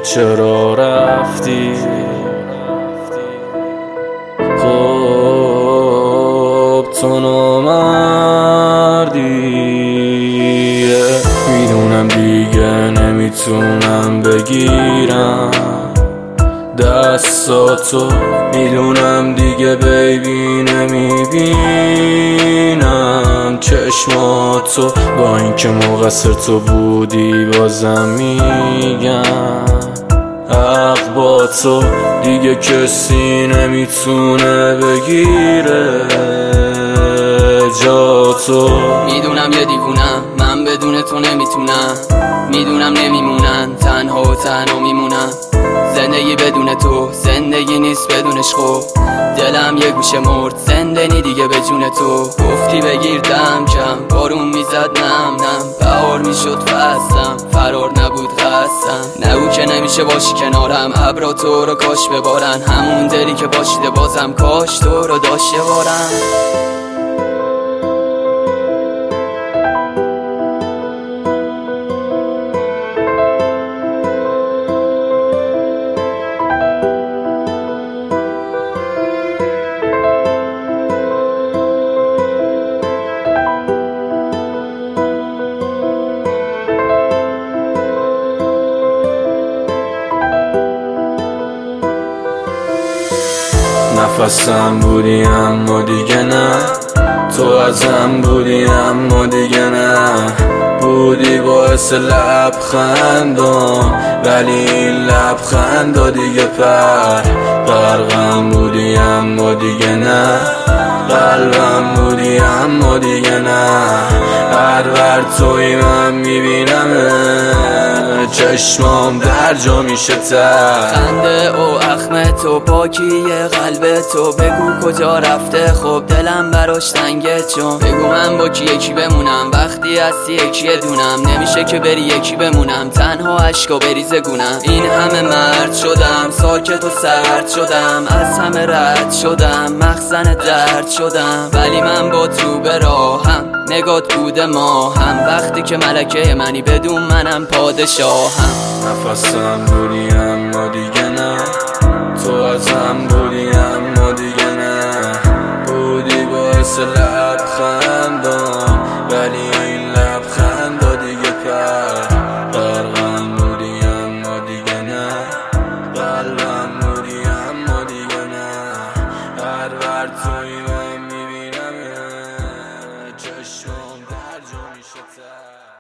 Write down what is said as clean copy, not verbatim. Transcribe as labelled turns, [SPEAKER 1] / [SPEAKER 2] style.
[SPEAKER 1] چرا رفتی؟ خب تو نامردی، میدونم دیگه نمیتونم بگیرم دستاتو، میدونم دیگه بیبی نمیبینم چشماتو، با اینکه مقصر تو بودی بازم میگم حق با تو، دیگه کسی نمیتونه بگیره جا تو.
[SPEAKER 2] میدونم یه دیوونم، من بدون تو نمیتونم، میدونم نمیمونن، تنها و تنها میمونم. زندگی بدون تو زندگی نیست بدون عشق، دلم یه گوشه مرد زنده نی دیگه به جون تو. گفتی بگیر دم کم، بارون میزد نم نم، بهار میشد فصلم، فرار نبود قصدم. نگو که نمیشه باشی کنارم، ابرا تو رو کاش ببارن، همون دلی که باشیده بازم کاش تو رو داشته بارم.
[SPEAKER 1] نفسم بودی اما دیگه نه، تو ازم بودی اما دیگه نه، بودی باعث لبخندم ولی این لبخندا دیگه غرقم بودی اما دیگه نه، قلبم بودی اما دیگه نه، هر ور توی من میبینم چشمام در جا میشه تر.
[SPEAKER 2] خنده و اخم تو، پاکی قلب تو، بگو کجا رفته خب دلم براش تنگه، چون بگو من با کی یکی بمونم وقتی هستی یکی دونم، نمیشه که بری یکی بمونم تنها عشقا بریزه گونم. این همه مرد شدم، ساکت و سرد شدم، از همه رد شدم، مخزن درد شدم، ولی من با تو به راهم، نگات بوده ماهم، وقتی که ملکه منی بدون منم پادشاهم.
[SPEAKER 1] نفسم بودی اما دیگه نه، تو ازم بودی اما دیگه نه، بودی باعث لبخندم ولی این لبخندا دیگه غرقم بودی اما دیگه نه، قلبم بودی اما دیگه نه، هر ور توی